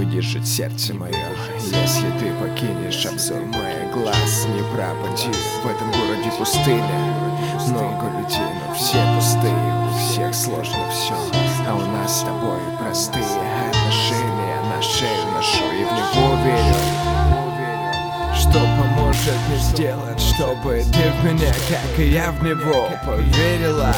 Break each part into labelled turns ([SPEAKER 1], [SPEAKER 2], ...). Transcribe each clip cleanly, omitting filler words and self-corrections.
[SPEAKER 1] выдержит сердце мое, если ты покинешь обзор моих глаз. Не пропади, в этом городе пустыня. Много людей, но все пустые, у всех сложно все, а у нас с тобой простые отношения. На шею ношу и в него верю. Что поможет мне сделать, чтобы ты в меня, как и я в него, поверила?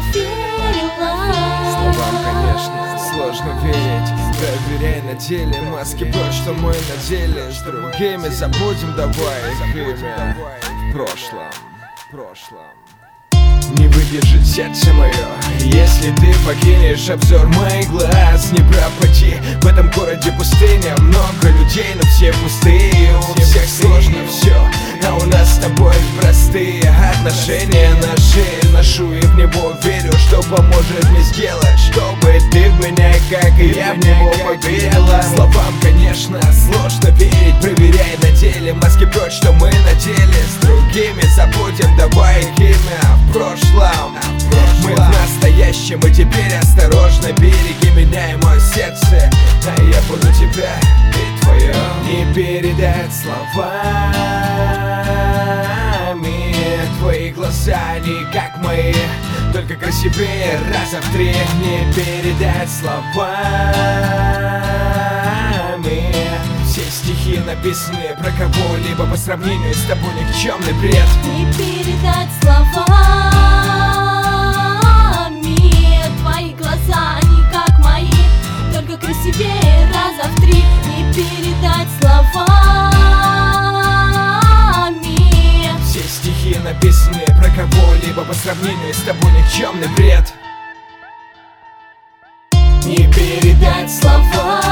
[SPEAKER 1] Словам, конечно, сложно верить. Проверяй на деле, маски прочь, что мы на деле. С другими забудем, давай их имя в прошлом. Не выдержит сердце мое, если ты покинешь обзор моих глаз. Не пропади, в этом городе пустыня. Много людей, но все пустые, у всех сложно все, а у нас с тобой простые отношения. На шее ношу и в него верю. Что поможет мне сделать, чтобы ты в меня, как и я в него, поверила? Словам, конечно, сложно верить. Проверяй на деле, маски прочь, что мы надели. С другими забудем, давай их имя в прошлом. Мы в настоящем, и теперь осторожно береги меня и мое сердце, а я буду тебя и твое не передать словами. Твои глаза не как мои, только красивее раза в 3. Не передать словами. Все стихи написаны про кого-либо, по сравнению с тобой никчемный бред.
[SPEAKER 2] Не передать словами. Твои глаза не как мои, только красивее раза в 3. Не передать словами.
[SPEAKER 1] Все стихи написаны про кого-либо, по сравнению с тобой никчемный бред.
[SPEAKER 2] Не передать словами.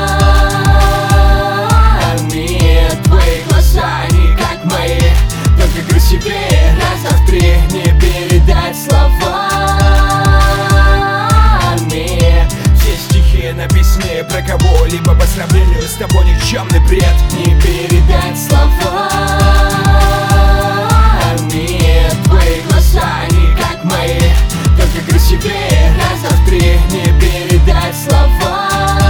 [SPEAKER 2] Твои глаза не как мои, только красивее раза в 3. Не передать словами.
[SPEAKER 1] Все стихи написаны про кого-либо, по сравнению с тобой никчемный бред.
[SPEAKER 2] Не передать словами. Твои глаза не как мои, только красивее раза в 3. Не передать словами.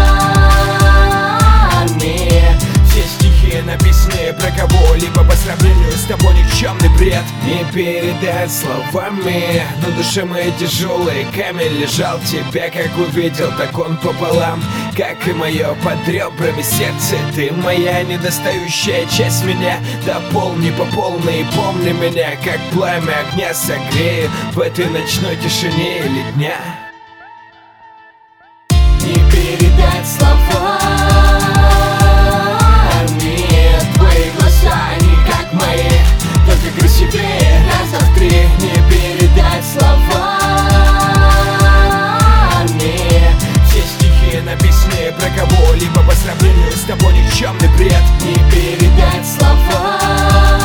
[SPEAKER 1] Все стихи написаны про кого-либо, по сравнению с тобой никчемный бред. Не передать словами. На душе моей тяжелый камень лежал. Тебя как увидел, так он пополам, как и мое под ребрами сердце. Ты моя недостающая часть меня. Дополни по полной, помни меня, как пламя огня согрею в этой ночной тишине или дня.
[SPEAKER 2] Не передать словами. Твои глаза не как мои, только красивее раза в 3. Не передать словами.
[SPEAKER 1] Все стихи написаны про кого-либо, по сравнению с тобой никчемный бред.
[SPEAKER 2] Не передать словами.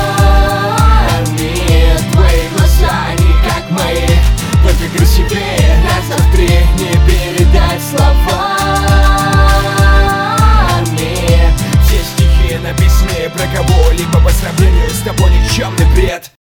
[SPEAKER 2] Твои глаза не как мои, только красивее раза в 3. Не передать словами.
[SPEAKER 1] Все стихи написаны про кого-либо, по сравнению с тобой никчемный бред.